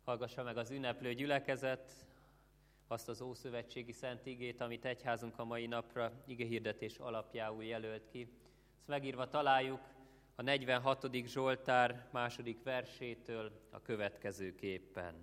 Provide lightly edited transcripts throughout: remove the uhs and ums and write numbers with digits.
Hallgassa meg az ünneplő gyülekezet azt az ószövetségi szent igét, amit egyházunk a mai napra igehirdetés alapjául jelölt ki. Ezt megírva találjuk a 46. Zsoltár 2. versétől a következőképpen.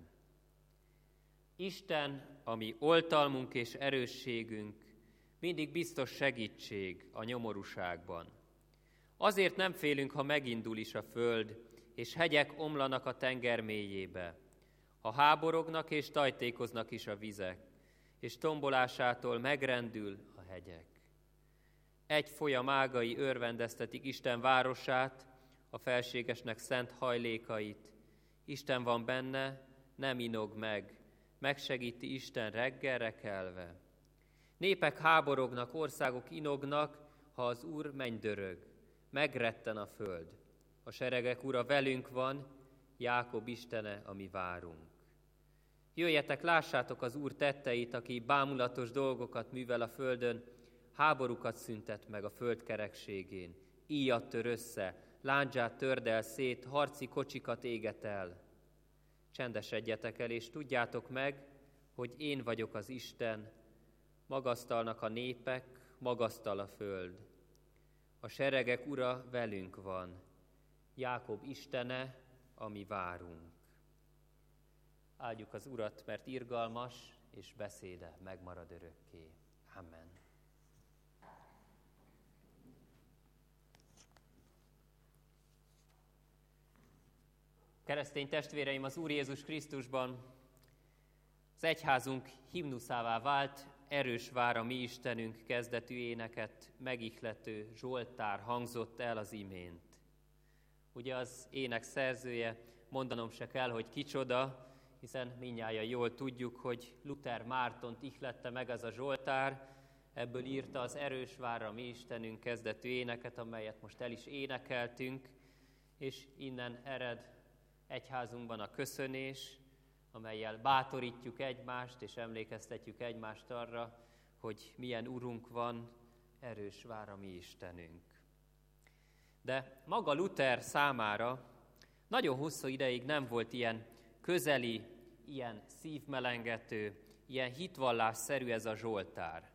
Isten, ami oltalmunk és erősségünk, mindig biztos segítség a nyomorúságban. Azért nem félünk, ha megindul is a föld, és hegyek omlanak a tenger mélyébe, ha háborognak és tajtékoznak is a vizek, és tombolásától megrendül a hegyek. Egy folyam ágai örvendeztetik Isten városát, a felségesnek szent hajlékait. Isten van benne, nem inog meg, megsegíti Isten reggelre kelve. Népek háborognak, országok inognak, ha az Úr mennydörög, megretten a föld. A seregek Ura velünk van, Jákob Istene, ami várunk. Jöjjetek, lássátok az Úr tetteit, aki bámulatos dolgokat művel a földön, háborúkat szüntet meg a föld kerekségén, íjat tör össze, lándzsát törd el szét, harci kocsikat éget el. Csendesedjetek el, és tudjátok meg, hogy én vagyok az Isten, magasztalnak a népek, magasztal a föld. A seregek Ura velünk van, Jákob Istene, ami várunk. Áldjuk az Urat, mert irgalmas, és beszéde megmarad örökké. Amen. Keresztény testvéreim, az Úr Jézus Krisztusban az egyházunk himnuszává vált, erős vár a mi Istenünk kezdetű éneket megihlető Zsoltár hangzott el az imént. Ugye az ének szerzője, mondanom se kell, hogy kicsoda, hiszen mindnyájan jól tudjuk, hogy Luther Mártont ihlette meg ez a Zsoltár, ebből írta az erős vár a mi Istenünk kezdetű éneket, amelyet most el is énekeltünk, és innen ered egyházunkban a köszönés, amellyel bátorítjuk egymást, és emlékeztetjük egymást arra, hogy milyen Urunk van, erős vár a mi Istenünk. De maga Luther számára nagyon hosszú ideig nem volt ilyen közeli, ilyen szívmelengető, ilyen hitvallásszerű ez a Zsoltár.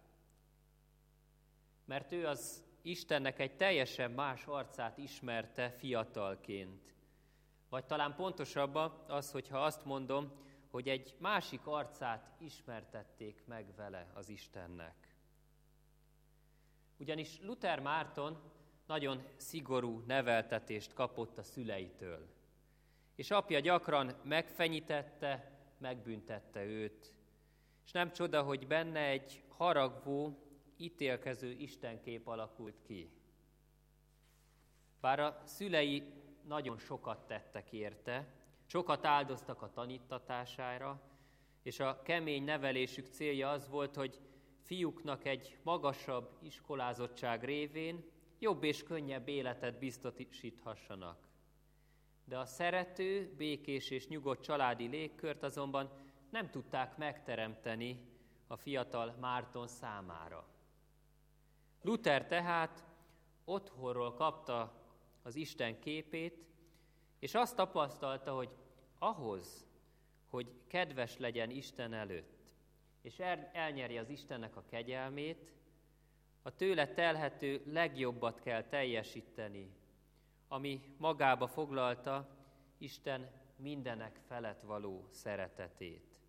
Mert ő az Istennek egy teljesen más arcát ismerte fiatalként. Vagy talán pontosabban az, hogyha azt mondom, hogy egy másik arcát ismertették meg vele az Istennek. Ugyanis Luther Márton nagyon szigorú neveltetést kapott a szüleitől, és apja gyakran megfenyítette, megbüntette őt, és nem csoda, hogy benne egy haragvó, ítélkező istenkép alakult ki. Bár a szülei nagyon sokat tettek érte, sokat áldoztak a tanítatására, és a kemény nevelésük célja az volt, hogy fiúknak egy magasabb iskolázottság révén jobb és könnyebb életet biztosíthassanak. De a szerető, békés és nyugodt családi légkört azonban nem tudták megteremteni a fiatal Márton számára. Luther tehát otthonról kapta az Isten képét, és azt tapasztalta, hogy ahhoz, hogy kedves legyen Isten előtt, és elnyeri az Istennek a kegyelmét, a tőle telhető legjobbat kell teljesíteni, ami magába foglalta Isten mindenek felett való szeretetét.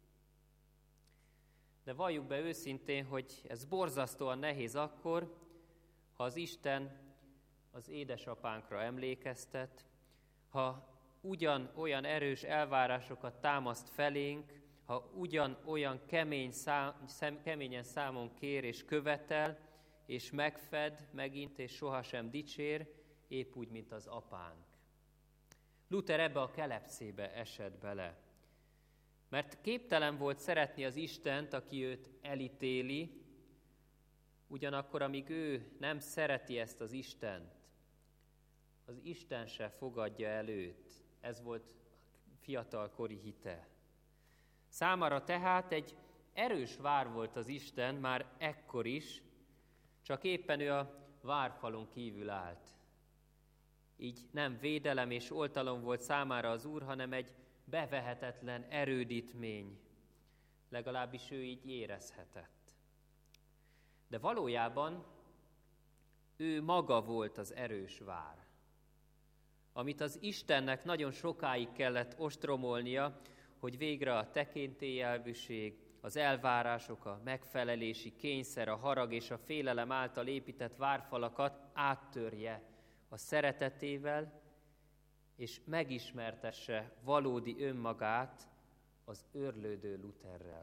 De valljuk be őszintén, hogy ez borzasztóan nehéz akkor, ha az Isten az édesapánkra emlékeztet, ha ugyanolyan erős elvárásokat támaszt felénk, ha ugyanolyan keményen számon kér és követel, és megfed megint, és sohasem dicsér, épp úgy, mint az apánk. Luther ebbe a kelepcébe esett bele, mert képtelen volt szeretni az Istent, aki őt elítéli, ugyanakkor, amíg ő nem szereti ezt az Istent, az Isten se fogadja el őt. Ez volt fiatalkori hite. Számára tehát egy erős vár volt az Isten már ekkor is, csak éppen ő a várfalon kívül állt. Így nem védelem és oltalom volt számára az Úr, hanem egy bevehetetlen erődítmény, legalábbis ő így érezhetett. De valójában ő maga volt az erős vár, amit az Istennek nagyon sokáig kellett ostromolnia, hogy végre a tekintélyelvűség, az elvárások, a megfelelési kényszer, a harag és a félelem által épített várfalakat áttörje a szeretetével, és megismertesse valódi önmagát az őrlődő Lutherrel.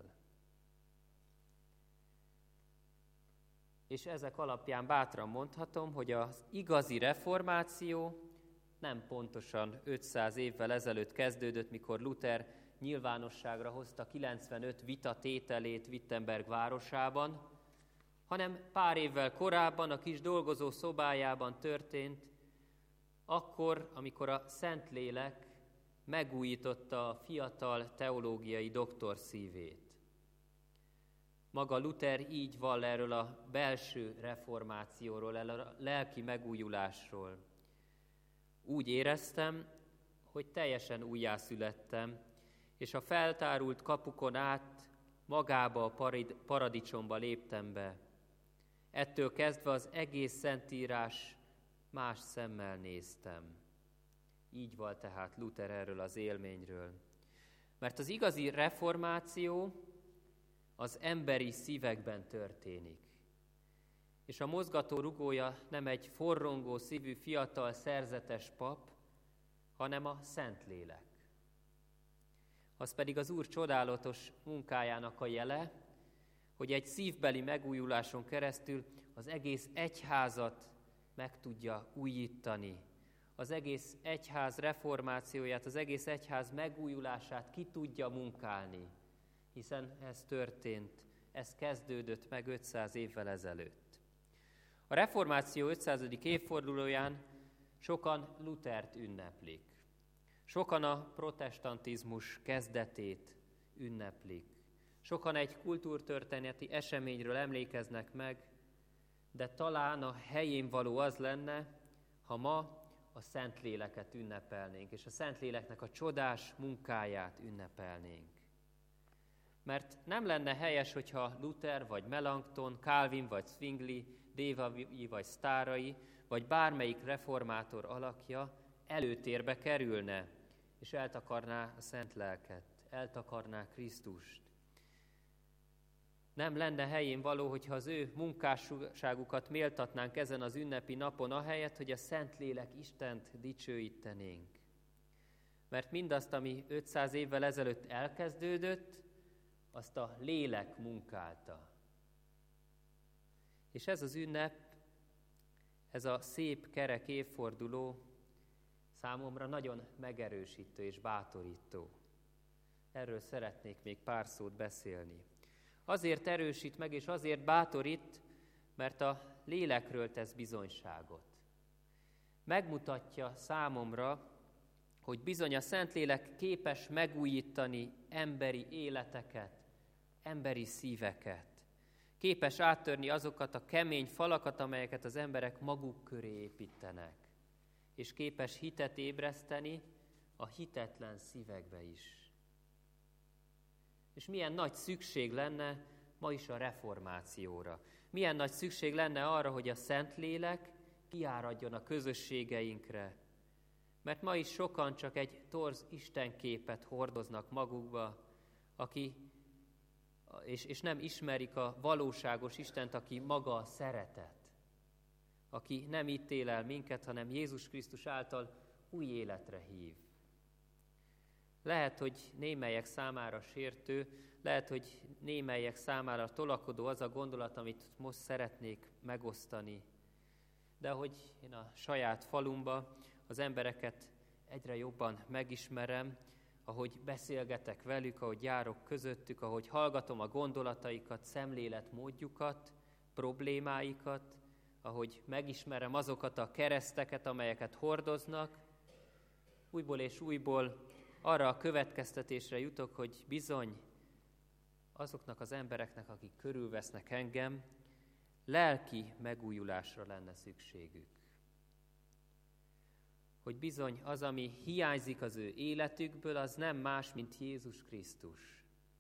És ezek alapján bátran mondhatom, hogy az igazi reformáció nem pontosan 500 évvel ezelőtt kezdődött, mikor Luther nyilvánosságra hozta 95 vitatételét Wittenberg városában, hanem pár évvel korábban a kis dolgozó szobájában történt, akkor, amikor a Szentlélek megújította a fiatal teológiai doktor szívét. Maga Luther így vall erről a belső reformációról, erről a lelki megújulásról. Úgy éreztem, hogy teljesen újjászülettem, és a feltárult kapukon át magába a paradicsomba léptem be. Ettől kezdve az egész Szentírás más szemmel néztem. Így vall tehát Luther erről az élményről. Mert az igazi reformáció az emberi szívekben történik. És a mozgató rugója nem egy forrongó szívű fiatal szerzetes pap, hanem a Szentlélek. Az pedig az Úr csodálatos munkájának a jele, hogy egy szívbeli megújuláson keresztül az egész egyházat meg tudja újítani. Az egész egyház reformációját, az egész egyház megújulását ki tudja munkálni, hiszen ez történt, ez kezdődött meg 500 évvel ezelőtt. A reformáció 500. évfordulóján sokan Luthert ünneplik. Sokan a protestantizmus kezdetét ünneplik. Sokan egy kultúrtörténeti eseményről emlékeznek meg, de talán a helyén való az lenne, ha ma a Szentléleket ünnepelnénk, és a Szentléleknek a csodás munkáját ünnepelnénk. Mert nem lenne helyes, hogyha Luther, vagy Melanchthon, Calvin, vagy Zwingli, Dévai, vagy Sztárai, vagy bármelyik reformátor alakja előtérbe kerülne, és eltakarná a Szent Lelket, eltakarná Krisztust. Nem lenne helyén való, hogyha az ő munkásságukat méltatnánk ezen az ünnepi napon, ahelyett, hogy a Szentlélek Istent dicsőítenénk. Mert mindazt, ami 500 évvel ezelőtt elkezdődött, azt a lélek munkálta. És ez az ünnep, ez a szép kerek évforduló számomra nagyon megerősítő és bátorító. Erről szeretnék még pár szót beszélni. Azért erősít meg, és azért bátorít, mert a lélekről tesz bizonyságot. Megmutatja számomra, hogy bizony a Szentlélek képes megújítani emberi életeket, emberi szíveket. Képes áttörni azokat a kemény falakat, amelyeket az emberek maguk köré építenek. És képes hitet ébreszteni a hitetlen szívekbe is. És milyen nagy szükség lenne ma is a reformációra. Milyen nagy szükség lenne arra, hogy a Szentlélek kiáradjon a közösségeinkre. Mert ma is sokan csak egy torz istenképet hordoznak magukba, és nem ismerik a valóságos Istent, aki maga a szeretet, aki nem ítél el minket, hanem Jézus Krisztus által új életre hív. Lehet, hogy némelyek számára sértő, lehet, hogy némelyek számára tolakodó az a gondolat, amit most szeretnék megosztani. De ahogy én a saját falumba az embereket egyre jobban megismerem, ahogy beszélgetek velük, ahogy járok közöttük, ahogy hallgatom a gondolataikat, szemléletmódjukat, problémáikat, ahogy megismerem azokat a kereszteket, amelyeket hordoznak, újból és újból arra a következtetésre jutok, hogy bizony azoknak az embereknek, akik körülvesznek engem, lelki megújulásra lenne szükségük. hogy bizony az, ami hiányzik az ő életükből, az nem más, mint Jézus Krisztus.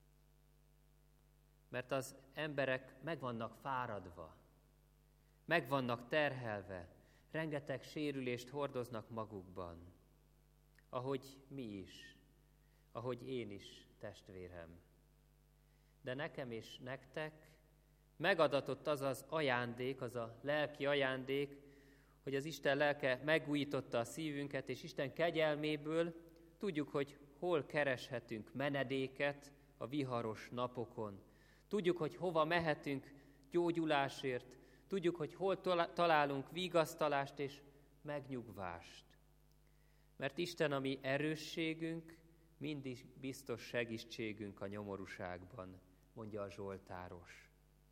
Mert az emberek meg vannak fáradva, meg vannak terhelve, rengeteg sérülést hordoznak magukban, ahogy mi is, ahogy én is, testvérem. De nekem és nektek megadatott az az ajándék, az a lelki ajándék, hogy az Isten lelke megújította a szívünket, és Isten kegyelméből tudjuk, hogy hol kereshetünk menedéket a viharos napokon. Tudjuk, hogy hova mehetünk gyógyulásért, tudjuk, hogy hol találunk vigasztalást és megnyugvást. Mert Isten a mi erősségünk, mindig biztos segítségünk a nyomorúságban, mondja a zsoltáros.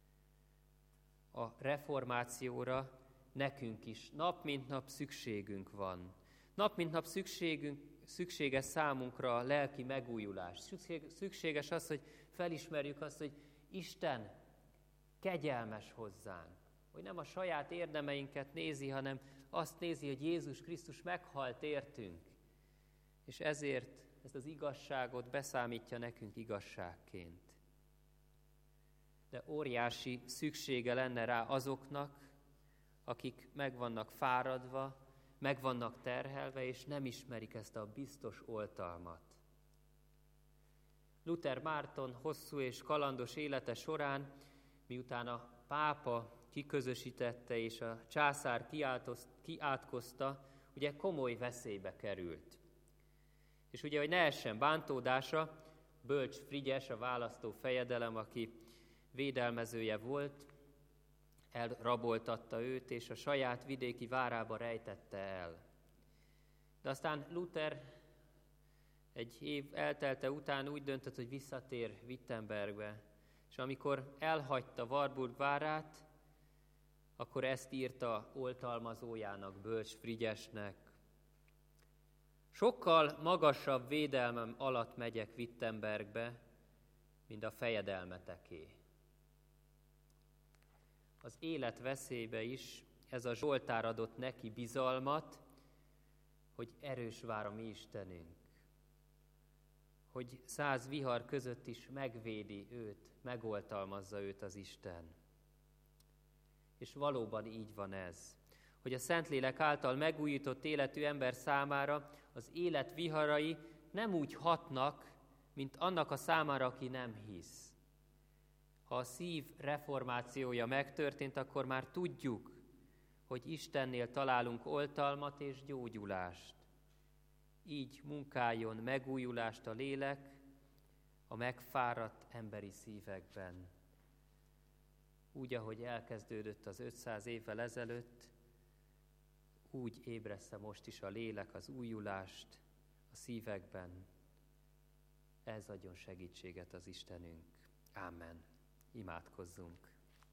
A reformációra nekünk is nap mint nap szükségünk van. Nap mint nap szükséges számunkra a lelki megújulás. Szükséges az, hogy felismerjük azt, hogy Isten kegyelmes hozzánk. Hogy nem a saját érdemeinket nézi, hanem azt nézi, hogy Jézus Krisztus meghalt értünk. És ezért ezt az igazságot beszámítja nekünk igazságként. De óriási szüksége lenne rá azoknak, akik meg vannak fáradva, meg vannak terhelve, és nem ismerik ezt a biztos oltalmat. Luther Márton hosszú és kalandos élete során, miután a pápa kiközösítette és a császár kiátkozta, ugye komoly veszélybe került. És ugye, hogy ne essen bántódásra, Bölcs Frigyes, a választó fejedelem, aki védelmezője volt, elraboltatta őt, és a saját vidéki várába rejtette el. De aztán Luther egy év eltelte után úgy döntött, hogy visszatér Wittenbergbe, és amikor elhagyta Warburg várát, akkor ezt írta oltalmazójának, Bölcs Frigyesnek. Sokkal magasabb védelmem alatt megyek Wittenbergbe, mint a fejedelmeteké. Az élet veszélybe is ez a Zsoltár adott neki bizalmat, hogy erős vár a mi Istenünk, hogy 100 vihar között is megvédi őt, megoltalmazza őt az Isten. És valóban így van ez, hogy a Szentlélek által megújított életű ember számára az élet viharai nem úgy hatnak, mint annak a számára, aki nem hisz. Ha a szív reformációja megtörtént, akkor már tudjuk, hogy Istennél találunk oltalmat és gyógyulást. Így munkáljon megújulást a lélek a megfáradt emberi szívekben. Úgy, ahogy elkezdődött az 500 évvel ezelőtt, úgy ébressze most is a lélek az újulást a szívekben. Ez adjon segítséget az Istenünk. Ámen. Imádkozzunk.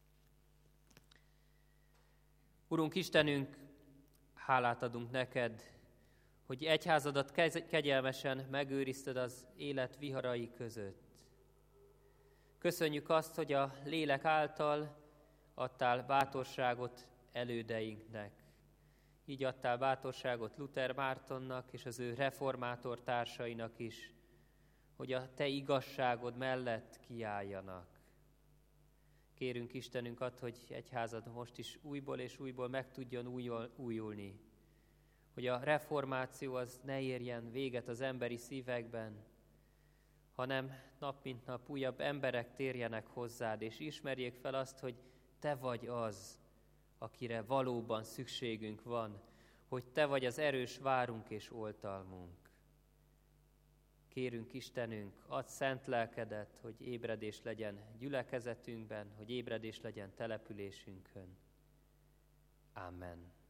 Urunk Istenünk, hálát adunk neked, hogy egyházadat kegyelmesen megőrizted az élet viharai között. Köszönjük azt, hogy a lélek által adtál bátorságot elődeinknek. Így adtál bátorságot Luther Mártonnak és az ő reformátor társainak is, hogy a te igazságod mellett kiálljanak. Kérünk Istenünk add, hogy egyházad most is újból és újból meg tudjon újulni. Hogy a reformáció az ne érjen véget az emberi szívekben, hanem nap mint nap újabb emberek térjenek hozzád, és ismerjék fel azt, hogy te vagy az, akire valóban szükségünk van, hogy te vagy az erős várunk és oltalmunk. Kérünk Istenünk, add szent lelkedet, hogy ébredés legyen gyülekezetünkben, hogy ébredés legyen településünkön. Amen.